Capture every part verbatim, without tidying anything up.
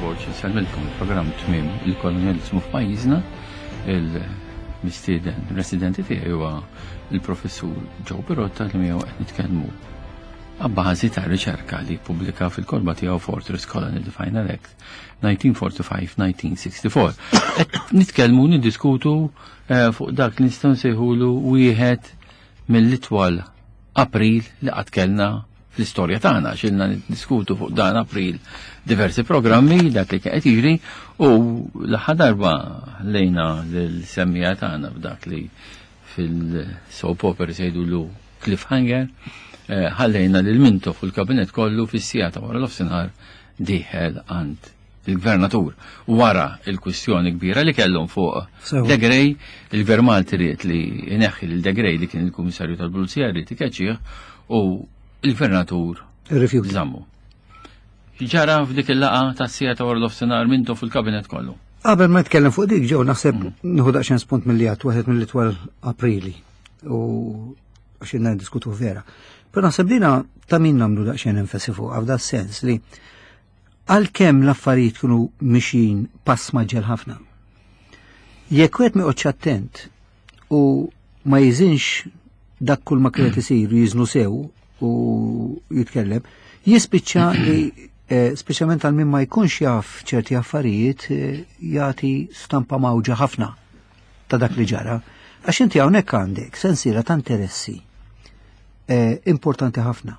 Board xisalmilkom il-programm tmiem il-kolonializmu f'pajjiżna, il-mistieden residenti tiegħi huwa il-professur Joe Pirotta li miegħu qed nitkellmu għabbażi ta' riċerka li pubblika fil-kolba tiegħu Fortress Colony Defined Act nineteen forty-five to nineteen sixty-four. Qed nitkellmu niddiskutu fuq dak li nistgħu nsejħulu wieħed mill-itwal April li qatt kellna fl-istorja tagħna, xilna niddiskutu fuq dan April diversi programmi dak li qed jiġri u l-aħħar darba lejna l-semmija tagħna f'dak li fil-soap opera sejdu cliffhanger ħallejna lil Mintoff u l-kabinet kollu fis-sijata wara l-ofsinhar dieħel għand il-gvernatur wara il-kwistjoni kbira li kellhom fuq Degrej, il-Gvern Malti ried li ineħħi lil Degrej li kien il-Kummissarju tal-Pulizija ried ikeċċih u il-gvernatur żammu. Ġara f'dik il-laqa tas-sijata wara l-ofsinhar Mintoff u l-kabinet kollu. Qabel ma nitkellem fuq dik ġew naħseb nieħu daqsxejn spunt mill-jat waħed mill-itwal Aprili u għax inna diskutu vera. Però naħseb dina ta' min nagħmlu daqsxejn enfasi fuq f'da sens li għalkemm l-affarijiet kienu mixin pass maġġel ħafna. Jekk wieħed ma jqgħodx attent u ma jiżinx dak kull ma kienet isir jiżnu sew u jitkellem, jispiċċa li speċjalment għal min ma jkunx jaf ċerti affarijiet jagħti stampa mawġa ħafna ta' dak li ġara. Għax inti hawnhekk għandek sensiela ta' interessi importanti ħafna.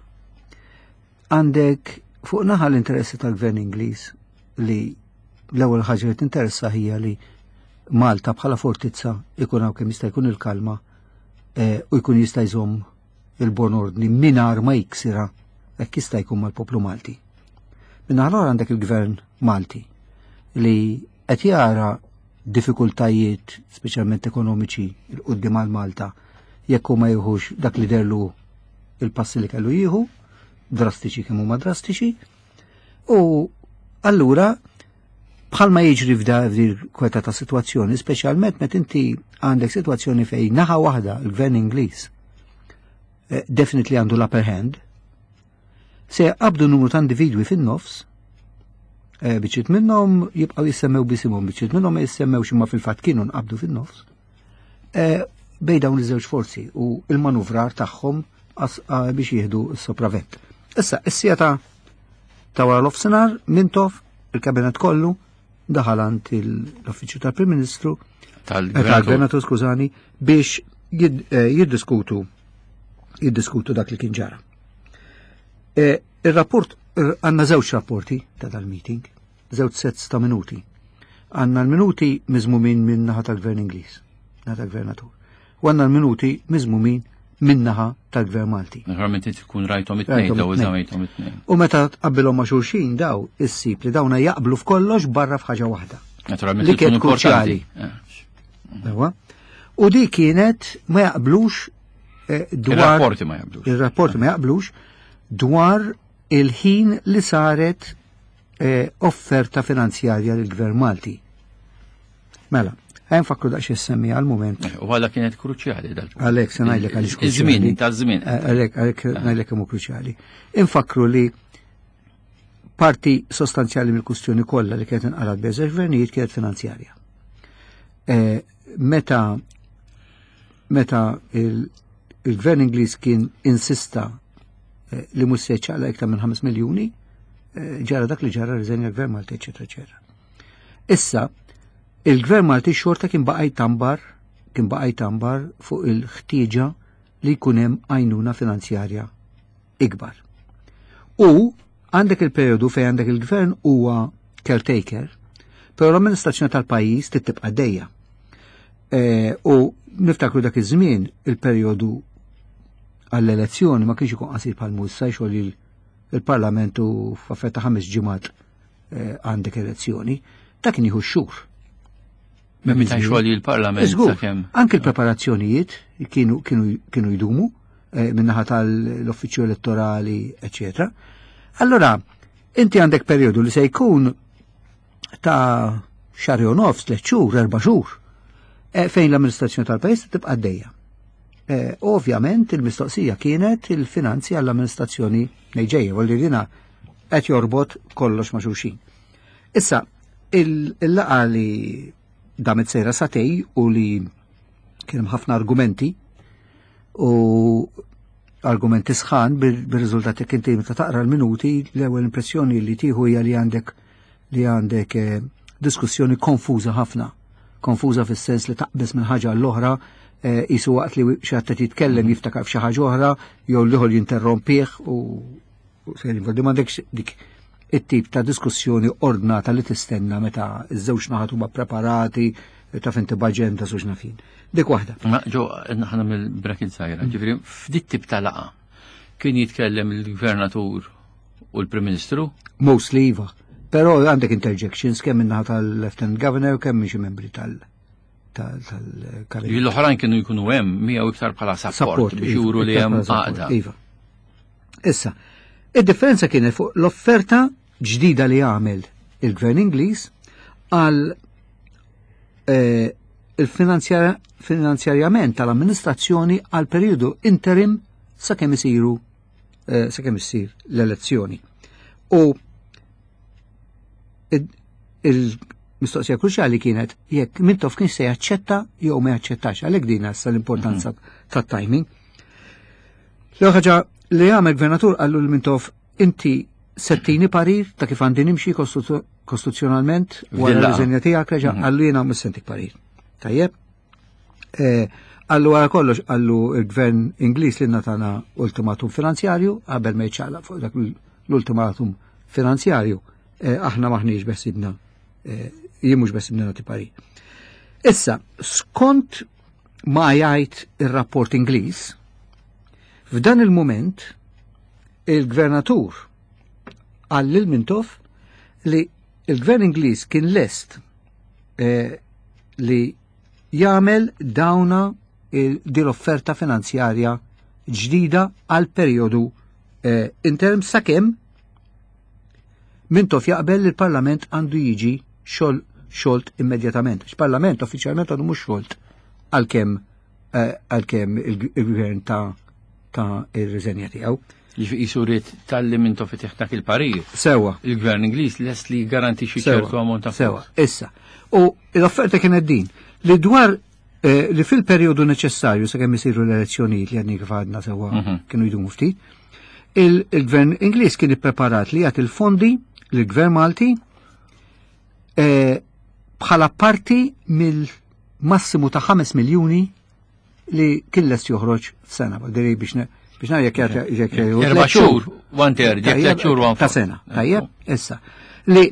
Għandek fuq naħa l-interessi tal-Gvern Ingliż li l-ewwel ħaġa li tinteressa hija li Malta bħala fortizza ikun hawn kemm jista' jkun il-kalma u jkun jista' jżomm il-bon ordni mingħajr ma jiksira hekk jista' jkun mal-poplu Malti. Minna ħalor għandek il-Gvern Malti li qed jara diffikultajiet speċjalment ekonomiċi il-qudiem għal Malta jekk huma jieħux dak li derlu il-passi li kellu jieħu, drastiċi kemm huma drastiċi, u allura bħalma jiġri f'da kweta ta' sitwazzjoni, speċjalment meta inti għandek sitwazzjoni fejn naħa waħda il-Gvern Ingliż definitely għandu l-upper hand, se qabdu numru ta' individwi fin-nofs, biċċiet minnhom jibqgħu jissemmew bisimhom, biċċiet minnhom jissemmew x'imma fil-fatt kienu nqabdu fin-nofs, bejn dawn iż-żewġ forzi u l-manuvrar tagħhom biex jieħdu s-sopravvent. Issa, issija ta' ta' wara l-ofsinhar Mintoff il-kabinet kollu daħal għand l-Uffiċċju tal-Prim Ministru tal-Gvernatur skużani biex jiddiskutu jiddiskutu dak li kien ġara. Il-rapport, għanna żewġ rapporti ta' dal-meeting, żewġ sets ta' minuti. Għanna l-minuti miżmumin minn naħa tal-Gvern Ingliż, naħa tal-Gvernatur. U għanna l-minuti miżmumin minn naħa tal-Gvern Malti. Naturalment tkun rajthom it-tnejn daw iżamejthom it-tnejn. U meta tqabbilhom ma' xulxin daw issib li dawna jaqblu f'kollox barra f'ħaġa waħda. Naturalment li kienet kruċjali. U di kienet ma jaqblux dwar ir-rapporti ma jaqblux. Ir-rapporti ma jaqblux dwar il-ħin li saret offerta finanzjarja lill-Gvern Malti. Mela, għajn fakru daqx jessemmi għal-moment. U għalla kienet kruċjali dal. Għalek, se najlek għalix kruċjali. Iż-żmien, ta' żmien. Għalek, għalek najlek għamu kruċjali. Infakru li parti sostanzjali mill-kustjoni kollha li kienet inqarat beżex gvernijiet kienet finanzjarja. Meta meta il-Gvern Ingliż kien insista li mhux se jċaqla iktar minn ħames miljuni, ġara dak li ġara riżenja l-Gvern Malti, eċetera, eċetera. Issa, il-Gvern Malti xorta kien baqaj tambar, kien baqaj tambar fuq il-ħtieġa li jkun hemm għajnuna finanzjarja ikbar. U għandek il-perjodu fejn għandek il-Gvern huwa caretaker, però l-amministrazzjoni tal-pajjiż tibqa' dejja. U niftakru dak iż-żmien il-perjodu għall-elezzjoni ma kienx ikun qasir bħal mussa xogħol il-Parlamentu f'affetta ħames ġimgħat għandek elezzjoni, ta' kien jieħu xhur. Ma meta xogħol il-Parlament sakemm. Anke l-preparazzjonijiet kienu kienu jdumu min-naħa tal-Uffiċċju Elettorali, eċetera. Allora, inti għandek perjodu li se jkun ta' xahar u nofs, tliet xhur, erba' xhur, fejn l-amministrazzjoni tal-pajjiż tibqa' għaddejja. Ovvjament il-mistoqsija kienet il-finanzi għall-amministrazzjoni nejġejja, għalli dina qed jorbot kollox ma' xulxin. Issa, il-laqa li damet sejra satej u li kien ħafna argumenti u argumenti sħan bil-riżultati kien tim ta' taqra l-minuti, l-ewwel impressjoni li tieħu hija li għandek li għandek eh, diskussjoni konfuża ħafna. Konfuża fis-sens li taqbes minn ħaġa l-oħra, jisu eh, waqt li xatta titkellem jiftakar f'xi ħaġa oħra, jew liħor jinterrompih u se m'għandekx dik it-tip ta' diskussjoni ordnata li tistenna meta iż-żewġ naħat huma preparati ta' finti b'aġenda suġ nafin. Dik waħda. Ma ġo naħna mill-brakin sajra, ġifieri f'dik tip ta' laqa kien jitkellem il-gvernatur u l-Prim Ministru? Mostly iva. Però għandek interjections kemm minnaħa tal-Lieutenant Governor u kemm xi membri tal- tal-kabinet. L-oħrajn kienu jkunu hemm miegħu iktar bħala support biex juru li hemm għaqda. Iva. Issa, id-differenza kienet fuq l-offerta ġdida li għamel il-Gvern Ingliż għal il-finanzjarjament tal-amministrazzjoni għal periodu interim sakemm isiru sakemm isir l-elezzjoni. U il-mistoqsija kruċjali kienet jekk Mintoff kien se jaċċetta jew ma jaċċettax, għalhekk din issa l-importanza tat-timing. L-ħaġa li għamel gvernatur għallu l-Mintoff inti settini parir ta' kif għandi nimxi kostituzzjonalment wara l-riżenja tiegħek reġa' għallu jiena mis-sentik parir. Tajjeb? Għallu wara kollox għallu il-Gvern Ingliż li natana ultimatum finanzjarju qabel ma jċala fuq dak l-ultimatum finanzjarju aħna maħniex besibna jimmux besibna nagħti parir. Issa, skont ma jgħid ir-rapport Ingliż, f'dan il-moment il-gvernatur għall il-Mintoff li il-Gvern Ingliż kien lest eh, li jagħmel dawna din offerta finanzjarja ġdida għal perjodu eh, interim sakemm Mintoff jaqbel li l-Parlament għandu jiġi xol xolt immedjatament. X-Parlament uffiċjalment għandu mhux xolt għalkemm eh, għalkemm il-Gvern ta' ta' ir-riżenja tiegħu. Jisuriet tal-li Mintoff itiħtak il-parir. Sewa. Il-Gvern Ingliż lest li garantixxi ċertu ammont ta' Sewa, issa. U l-offerta kienet din li dwar eh, li fil-perjodu neċessarju sakemm isiru l-elezzjonijiet li għandni kif għadna sewa kienu jdumu ftit, il-Gvern Ingliż kien ippreparat li jagħti il-fondi l-Gvern Malti eh, bħala parti mill-massimu ta' ħames miljuni li kien lest joħroġ f'sena, diri biex biex nar jekk jekk erba' xhur, one third, jekk tliet xhur one ta' sena. Tajjeb, issa. Li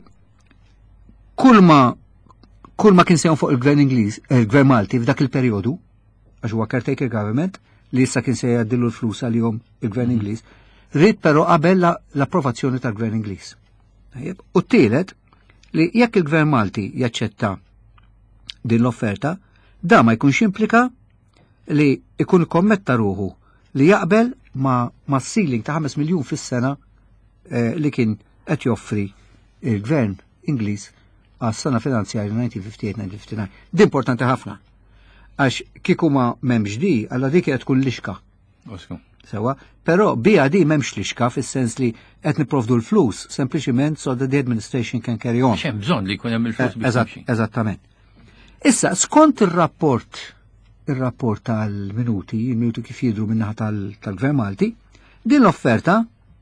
kull ma kull ma kien sejn fuq il-Gvern Ingliż, il-Gvern Malti f'dak il-perjodu, għax huwa caretaker government, li issa kien se jgħaddillu l-flus għalihom il-Gvern Ingliż, rrid però qabel l-approvazzjoni tal-Gvern Ingliż. U t-tielet li jekk il-Gvern Malti jaċċetta din l-offerta, da ma jkunx implika li ikun kommetta ruħu li jaqbel ma, ma ceiling ta' ħames miljun fis-sena eh, li kien qed joffri il-Gvern Ingliż għas-sena finanzjarja nineteen fifty-eight nineteen fifty-nine. Di importanti ħafna. Għax kieku ma m'hemmx di, alla dik qed tkun lixka. Sewa, però bija di m'hemmx lixka fis-sens li qed nipprovdu l-flus sempliċiment so that the administration can carry on. Xem bżonn li jkun hemm il-flus biex. Eżattament. Issa, skont ir-rapport il-rapport tal-minuti, il-minuti kif jidru minnaħa tal-Gvern Malti, din l-offerta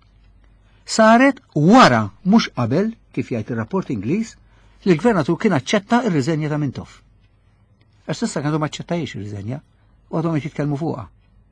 saret wara mhux qabel kif jgħid ir-rapport Ingliż li l-Gvernatur kien aċċetta ir-riżenja ta' Mintoff. Għax s'issa għandhom ma aċċettajiex ir-riżenja u għadhom qed jitkellmu fuqha.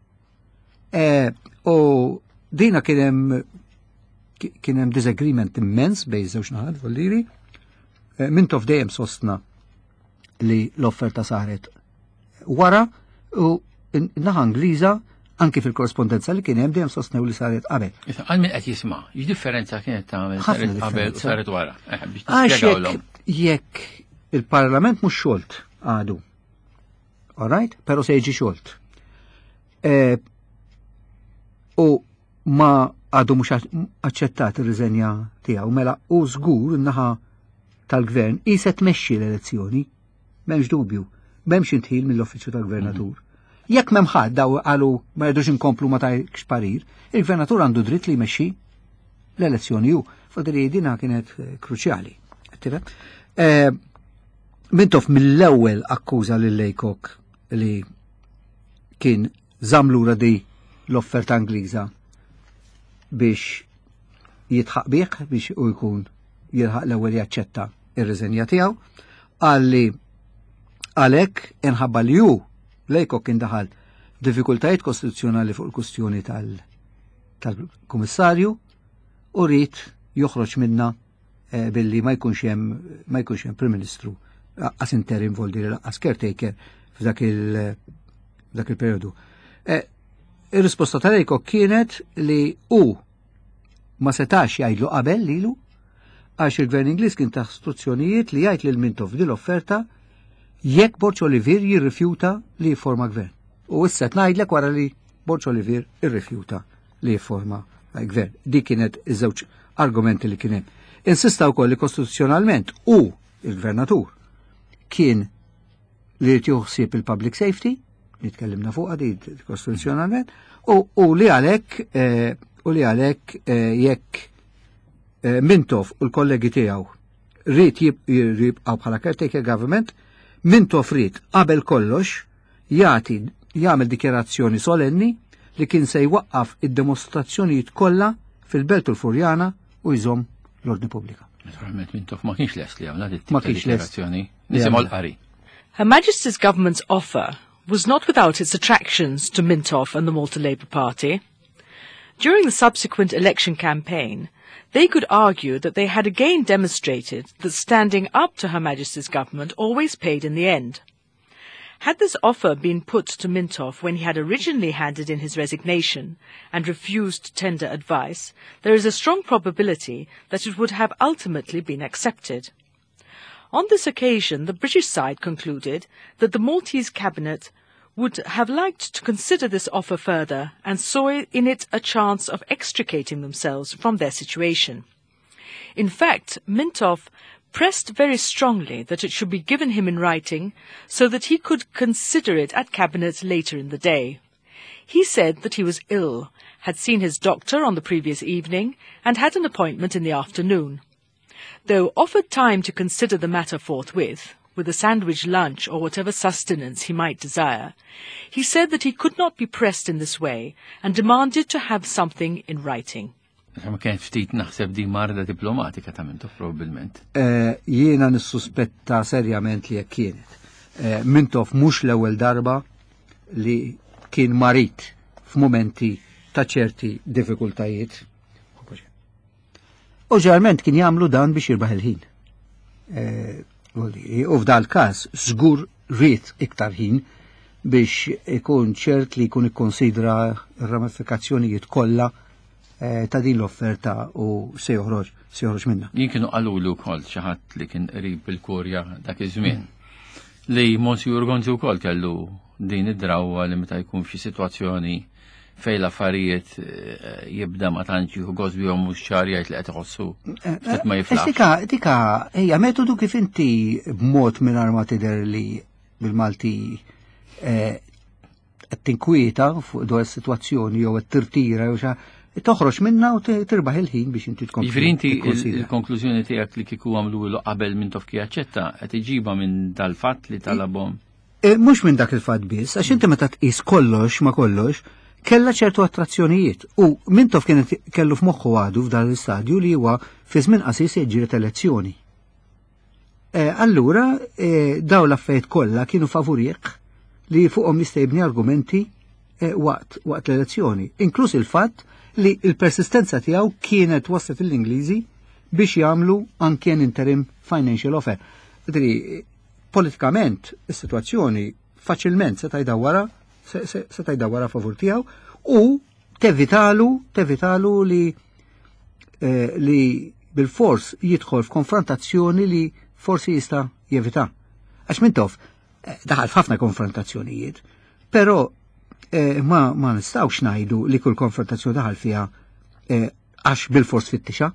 U dina kien hemm kien hemm disagreement immens bejn żewġ naħat volliri. Mintoff dejjem sostna li l-offerta saret wara u naħa Ingliża anki fil-korrespondenza li kien hemm dejjem sostnew li saret qabel. Għal min qed jisma' x'differenza kienet tagħmel saret qabel u saret wara. Għax jekk il-Parlament mhux xolt għadu. All right? Però se jiġi xolt. U ma għadu mhux aċċettat ir-riżenja tiegħu mela u żgur naħa tal-Gvern qiset tmexxi l-elezzjoni m'hemmx dubju. M'hemmx intħil mill-Uffiċċju tal-Gvernatur. Jekk m'hemm ħadd daw qalu ma rridux inkomplu ma tajkx parir, il-Gvernatur għandu dritt li jmexxi l-elezzjoni hu. Fadri dina kienet kruċjali. tifhem. Mintoff mill-ewwel akkuża lil Laycock li kien żamlura di l-offerta Ingliża biex jitħaq bih biex u jkun jilħaq l-ewwel jaċċetta ir-riżenja tiegħu, għalli għalhekk inħabba li hu Laycock indaħal diffikultajiet kostituzzjonali fuq il-kustjoni tal-Kummissarju u rrid joħroġ minna eh, billi ma jkunx hemm ma jkunx hemm Prim Ministru as interim voldi as caretaker f'dak il dak il-periodu. Eh, Ir-risposta ta' Laycock kienet li hu ma setax jgħidlu qabel lilu għax il-Gvern Ingliż kien ta' istruzzjonijiet li jgħid lil Mintoff din l-offerta jekk Borg Olivier jirrifjuta li jifforma gvern. U issa ngħidlek wara li Borg Olivier irrifjuta li jifforma gvern. Di kienet iż-żewġ argumenti li kien hemm. Insista wkoll li kostituzzjonalment u il-Gvernatur kien li jrid joħsieb il-public safety, nitkellimna fuqha di kostituzzjonalment, u, u li għalhekk eh, u li għalhekk eh, jekk eh, Mintoff u l-kollegi tiegħu rrid jibqgħu bħala caretaker government, Mintoff rrid qabel kollox jagħti jagħmel dikjarazzjoni solenni li kien se jwaqqaf id-demostrazzjonijiet kollha fil-Belt u l-Furjana u jżomm l-ordni pubblika. Naturalment Mintoff ma kienx lest li għamla dikjarazzjoni. Nisimgħu l-qari. Her Majesty's government's offer was not without its attractions to Mintoff and the Malta Labour Party. During the subsequent election campaign, they could argue that they had again demonstrated that standing up to Her Majesty's government always paid in the end. Had this offer been put to Mintoff when he had originally handed in his resignation and refused to tender advice, there is a strong probability that it would have ultimately been accepted. On this occasion, the British side concluded that the Maltese cabinet would have liked to consider this offer further and saw in it a chance of extricating themselves from their situation. In fact, Mintoff pressed very strongly that it should be given him in writing so that he could consider it at cabinet later in the day. He said that he was ill, had seen his doctor on the previous evening and had an appointment in the afternoon. Though offered time to consider the matter forthwith, with a sandwich lunch or whatever sustenance he might desire, he said that he could not be pressed in this way and demanded to have something in writing. Ma kien ftit naħseb di marda diplomatika ta' Mintoff probabbilment. Jiena nissuspetta serjament li jekk kienet. Mintoff mhux l-ewwel darba li kien marit f'mumenti ta' ċerti diffikultajiet. U ġeneralment kien jagħmlu dan biex jirbaħ il-ħin. U f'dal każ żgur ried iktar ħin biex ikun ċert li jkun ikkonsidra r-ramifikazzjonijiet kollha ta' din l-offerta u se joħroġ se joħroġ minna. Jien kienu qalulu wkoll xi ħadd li kien qrib il-Kurja dak iż-żmien. Li Monsiur Gonzi wkoll kellu din id-drawwa li meta jkun f'xi sitwazzjoni fejn l-affarijiet jibda ma tantx jieħu gost bihom mhux ċar jgħid li qed iħossu qed ma jiflaħx. Dika dika hija metodu kif inti b'mod mingħajr ma tidher li bil-Malti qed tinkwieta fuq dwar is-sitwazzjoni jew qed tirtira jew xi toħroġ minna u tirbaħ il-ħin biex inti tkompli. Jiġifieri inti il-konklużjoni tiegħek li kieku għamlu qabel Mintoff kien jaċċetta qed iġibha minn dal-fatt li talabhom. Mhux minn dak il-fatt biss, għax inti meta tqis kollox ma kollox kellha ċertu attrazzjonijiet u Mintoff kien kellu f'moħħu għadu f'dan l-istadju li huwa fi żmien qasir se jġiret elezzjoni. Allura daw l-affarijiet kollha kienu favorih li fuqhom jista' jibni argumenti waqt waqt l-elezzjoni, inkluż il-fatt li il-persistenza tiegħu kienet waslet l-Ingliżi biex jagħmlu anke interim financial offer. Dri politikament is-sitwazzjoni faċilment se tajdawara se tajdawara favur tiegħu u tevitalu tevitalu li li bil-fors jidħol f'konfrontazzjoni li forsi jista' jevita. Għax Mintoff daħal f'ħafna konfrontazzjonijiet, però Eh, ma ma nistawx ngħidu li kull konfrontazzjoni daħal fiha għax eh, bil-fors fit-tixa.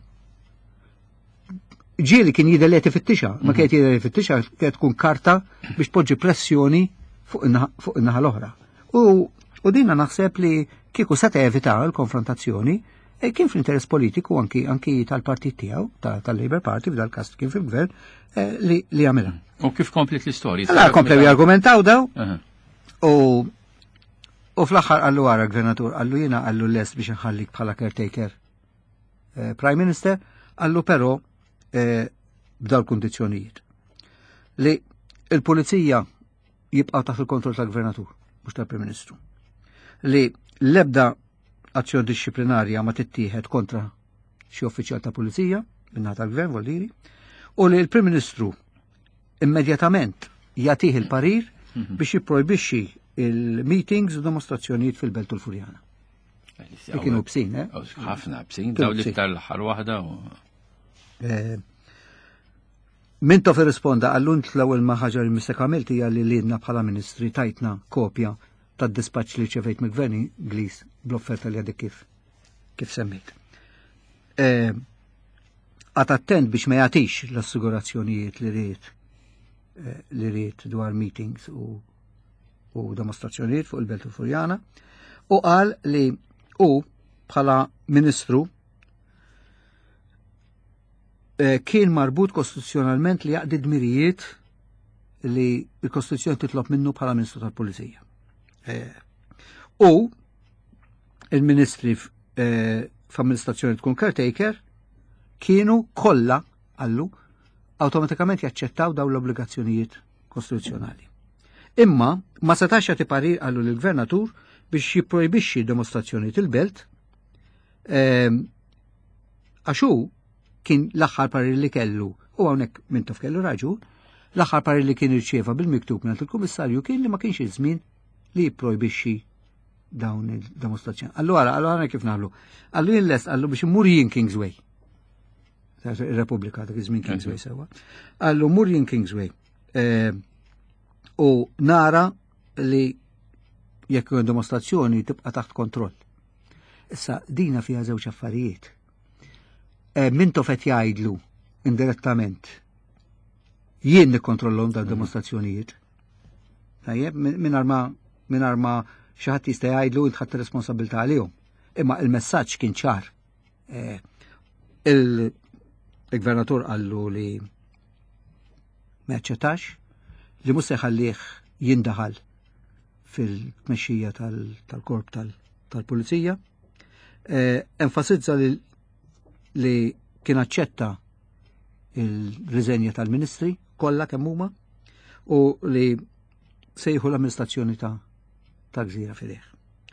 Ġieli kien jidher li qed ifittixa, ma kien jidher li fit-tixa kien tkun karta biex tpoġġi pressjoni fuq in-naħa l-oħra. U, u dinna naħseb li kieku se evita l-konfrontazzjoni E kien fl-interess politiku anki anki tal-partit tiegħu, tal-Labour Party f'dal każ kien fil-gvern li li għamilha. U kif komplet l-istorja? Allora komplew jargumentaw daw u u fl-aħħar għallu għara gvernatur għallu jiena għallu lest biex nħallik bħala caretaker Prime Minister, għallu però b'dal kundizzjonijiet li il-pulizija jibqa' taħt il-kontroll tal-gvernatur mhux tal-Prim Ministru. Li l-ebda azzjoni disciplinarja ma tittieħed kontra xi uffiċjal ta' pulizija minnaħa tal-gvern voldiri u li l-Prim Ministru immedjatament jagħtih il-parir biex jipprojbixxi il-meetings u demonstrazzjonijiet fil-Belt u l-Furjana. Kienu bsin, eh? Ħafna bsin, daw li tal-aħħar waħda u. Mintof irrisponda għallunt l-ewwel ma ħaġa li mistek għamilt hija li lidna bħala ministri tajtna kopja tad-dispaċċ li ċevejt mill-Gvern Ingliż bl-offerta li għadek kif kif semmejt. Għad attent biex ma jagħtix l-assigurazzjonijiet li rrid li rrid dwar meetings u u demonstrazzjonijiet fuq il-Belt u Furjana u qal li u bħala Ministru kien marbut kostituzzjonalment li jaqdi dmirijiet li l-Kostituzzjoni titlob minnu bħala Ministru tal-Pulizija. U il-Ministri f'amministrazzjoni tkun caretaker kienu kollha għallu awtomatikament jaċċettaw daw l-obbligazzjonijiet kostituzzjonali. Imma ma setax jagħti parir għallu lill-Gvernatur biex jipprojbixxi demonstrazzjonijiet il-Belt għax hu kien l-aħħar parir li kellu u hawnhekk Mintoff kellu raġun, l-aħħar parir li kien irċieva bil-miktub mingħand il-Kummissarju kien li ma kienx iż-żmien li jipprojbixxi dawn il-demonstrazzjoni. Allura, allura kif nagħmlu? Allu jillest għallu biex imur jien Kingsway. Ir-Repubblika dak iż-żmien Kingsway sewwa. Għallu mur jien Kingsway. U nara li jekk demonstrazzjoni tibqa' taħt kontroll. Issa dina fiha żewġ affarijiet. Mintof qed jgħidlu indirettament jien nikkontrollhom dal-demonstrazzjonijiet. Tajjeb, mingħajr ma mingħajr ma xi ħadd jista' jgħidlu int ħadd ir-responsabilità għalihom. Imma il-messaġġ kien ċar. Il-Gvernatur qallu li ma jaċċettax li mhux se jħallih jindaħal fil-tmexxija tal-korp tal-Pulizija. Enfasizza li kien aċċetta il-riżenja tal-Ministri kollha kemm huma u li sejħu l-amministrazzjoni ta' ta' gżira fideh.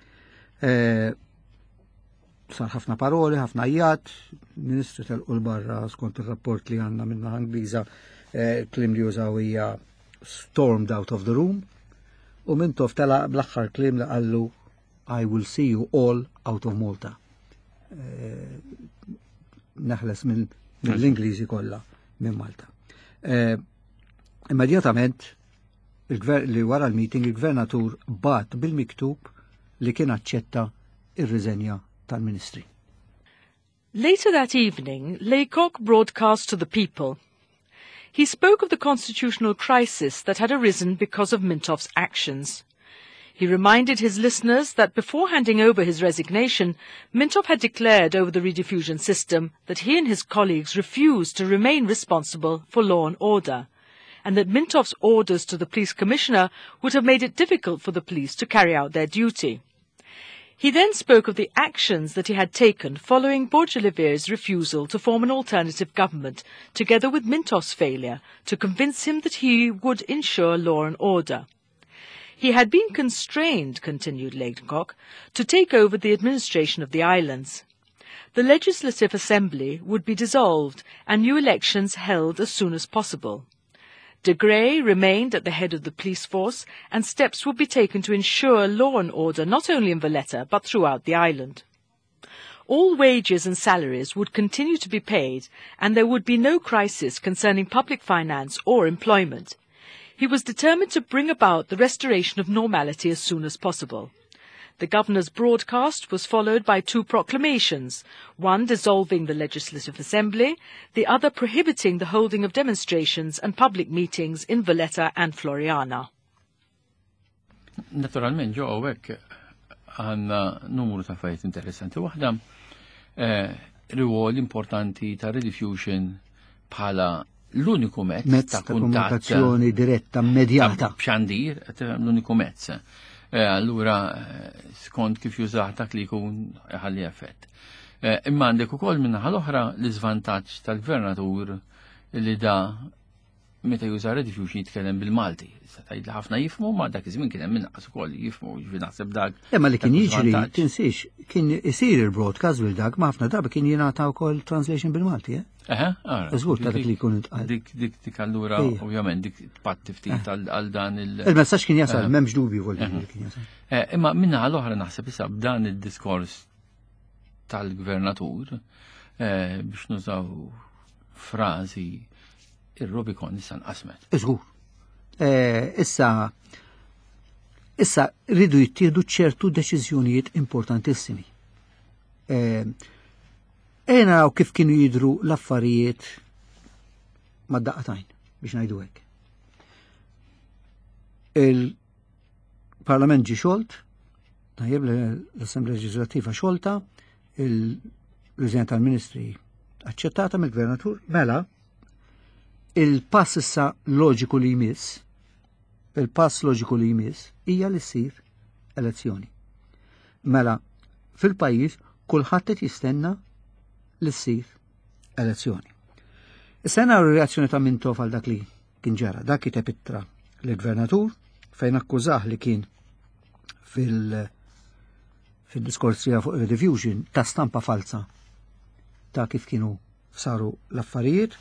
Sar ħafna paroli, ħafna jgħat, Ministru telqu l-barra skont il-rapport li għandna minna Angliża klim li jużaw hija stormed out of the room u Mintoff tela bl-aħħar klim li qallu I will see you all out of Malta. Neħles mill-Ingliżi kollha minn Malta. Immedjatament li wara l-meeting il-Gvernatur bat bil-miktub li kien aċċetta ir-riżenja tal-Ministri. Later that evening, Laycock broadcast to the people. He spoke of the constitutional crisis that had arisen because of Mintoff's actions. He reminded his listeners that before handing over his resignation, Mintoff had declared over the rediffusion system that he and his colleagues refused to remain responsible for law and order, and that Mintoff's orders to the police commissioner would have made it difficult for the police to carry out their duty. He then spoke of the actions that he had taken following Bourg-Olivier's refusal to form an alternative government, together with Mintoff's failure to convince him that he would ensure law and order. He had been constrained, continued Laycock, to take over the administration of the islands. The Legislative Assembly would be dissolved and new elections held as soon as possible. De Grey remained at the head of the police force, and steps would be taken to ensure law and order not only in Valletta but throughout the island. All wages and salaries would continue to be paid, and there would be no crisis concerning public finance or employment. He was determined to bring about the restoration of normality as soon as possible. The governor's broadcast was followed by two proclamations, one dissolving the Legislative Assembly, the other prohibiting the holding of demonstrations and public meetings in Valletta and Floriana. Naturalment, ġo għawek għanna numru ta' fajt interessanti. Waħda Riwol importanti ta' rediffusion bħala l-uniku mezz Mezz ta' ta' kuntatt komunikazzjoni diretta, immedjata. b'xandir, l-uniku mezz. Allura, skont kif jużaħ dak li jkun ħalli effett. Imma għandek ukoll minnaħa l-oħra l-iżvantaġġ tal-gvernatur li da meta juża rediffusion jitkellem bil-Malti. Tgħid li ħafna jifhmu ma dak iż-żmien kien hemm inqas ukoll jifhmu, jiġri naħseb dak. Imma li kien jiġri, tinsix, kien isir il-broadcast bil dak ma ħafna darba kien jingħata wkoll translation bil-Malti, eh? Eħe, ara. Żgur ta' dak li jkun intqal. Dik dik dik allura ovvjament dik tpatti ftit għal dan il- Il-messaġġ kien jasal, m'hemmx dubju volli kien jasal. Imma minnaħa l-oħra naħseb issa b'dan id-diskors tal-gvernatur biex nużaw frażi ir-Rubicon issa nqasmet. Iżgur. Issa issa rridu jittieħdu ċertu deċiżjonijiet importantissimi. Ejja naraw kif kienu jidhru l-affarijiet mad-daqatajn biex ngħidu hekk. Il-Parlament ġie xolt, tajjeb l-Assemblea Leġislattiva xolta, il-President tal-Ministri aċċettata mill-Gvernatur, mela il-pass issa loġiku li jmiss, il-pass loġiku li jmiss hija li ssir elezzjoni. Mela fil-pajjiż kulħadd qed jistenna li ssir elezzjoni. Issa naraw ir-reazzjoni ta' Mintoff għal dak li kien ġara. Dak kiteb ittra lill-Gvernatur fejn akkużah li kien fil fil-diskors tiegħu fuq rediffusion ta' stampa falsa ta' kif kienu saru l-affarijiet.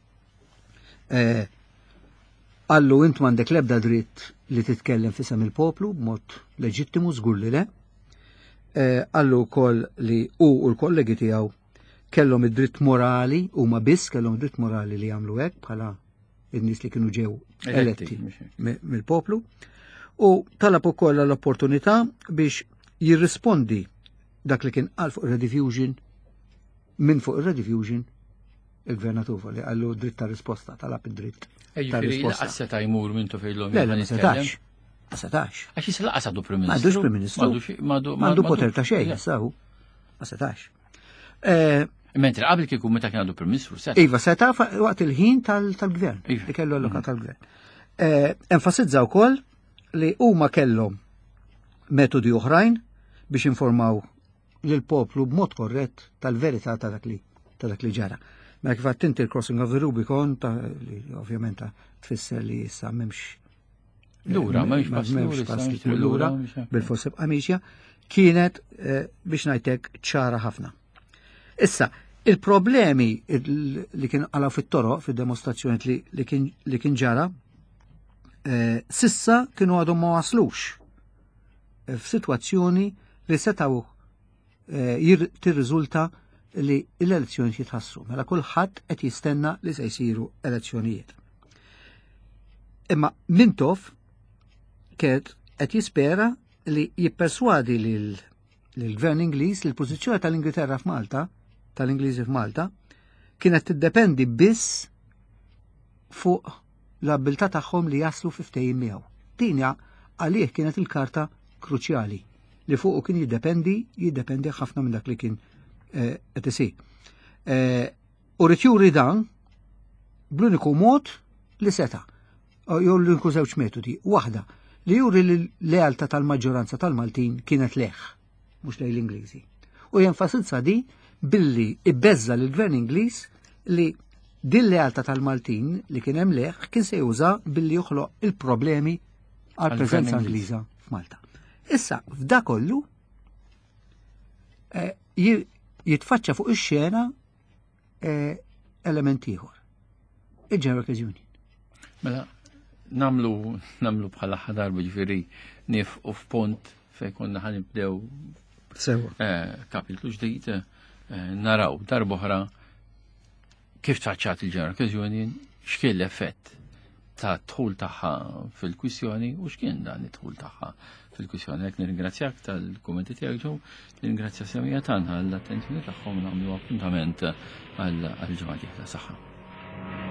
Għallu int m'għandek l-ebda dritt li titkellem fisem il-poplu b'mod leġittimu żgur li le. Għallu wkoll li u l-kollegi tiegħu kellhom id-dritt morali, huma biss kellhom id-dritt morali li jagħmlu hekk bħala n-nies li kienu ġew eletti mill-poplu. U talab ukoll l-opportunità biex jirrispondi dak li kien qal fuq rediffusion minn fuq ir-rediffusion il-Gvernatur li għallu dritt ta' risposta, talab id-dritt ta' risposta. Ejjifiri, seta' jmur mintu fejn-lum. Le, ma setax. Ma setax. Għax jisla qas għadu Prim Ministru. M'għandux Prim Ministru. M'għandu poter ta' xejn, saw. Ma setax. Mentri qabel kieku meta kien għadu Prim Ministru seta'. Iva, seta' waqt il-ħin tal-Gvern. Li kellu allokat tal-Gvern. Enfasizza wkoll li huma kellhom metodi oħrajn biex informaw lill-poplu b'mod korrett tal-verità ta' dak li ta' dak li ġara. Ma kif għattinti il-crossing of the Rubicon, li ovvjament tfisser li issa memx lura, memx pass lura, bil-forsi b'qamixja, kienet biex ngħidlek ċara ħafna. Issa, il-problemi li kien għalaw fit-toroq, fid-demostrazzjoni li kien ġara, sissa kienu għadhom ma waslux f'sitwazzjoni li setaw tirriżulta li l-elezzjoni jitħassru. Mela kulħadd qed jistenna li se jsiru elezzjonijiet. Imma Mintoff qed jispera li jipperswadi lill-Gvern Ingliż li l-pożizzjoni tal-Ingilterra f'Malta, tal-Ingliżi f'Malta, kienet tiddependi biss fuq l-abilità tagħhom li jaslu fi ftehim miegħu. Dinja għalih kienet il-karta kruċjali li fuq kien jiddependi, jiddependi ħafna minn dak li kien qed isir. U rrid juri dan bl-uniku mod li seta'. Jew l-uniku żewġ metodi. Waħda li juri l-lealtà tal-maġġoranza tal-Maltin kienet leħ, mhux lejn l-Ingliżi. U jenfasizza di billi ibbeżza lill-Gvern Ingliż li din lealtà tal-Maltin li kien hemm leħ kien se juża billi joħloq il-problemi għall preżenza Ingliża f'Malta. Issa f'da kollu jitfaċċa fuq ix-xena element ieħor. Il-General Union. Mela namlu namlu bħala ħadarba ġifieri nifqu f'punt fejn konna ħanibdew sewa kapitlu ġdid naraw darba oħra kif taċċat il-General Union, x'kien l-effett ta' dħul tagħha fil-kwissjoni u x'kien dan id-dħul tagħha fil-kwissjoni. Hekk nirringrazzjak tal-kummenti tiegħek ġew, nirringrazzja semija tagħna għall-attenzjoni tagħhom nagħmlu appuntament għall-ġimgħa dieħla saħħa.